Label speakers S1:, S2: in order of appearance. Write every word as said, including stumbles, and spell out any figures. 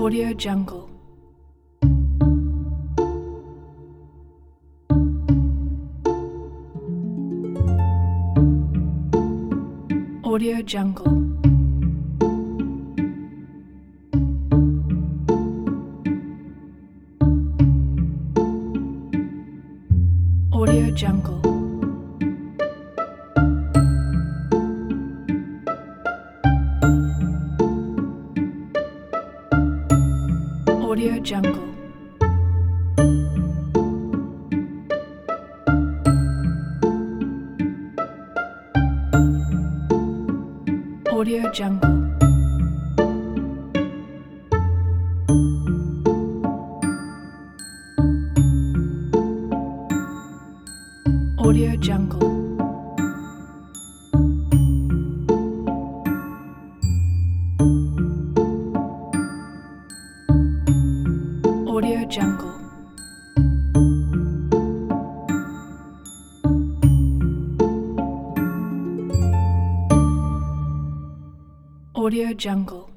S1: Audio Jungle. Audio Jungle. Audio Jungle. Audio Jungle. Audio Jungle. Audio Jungle. Audio Jungle. Audio Jungle.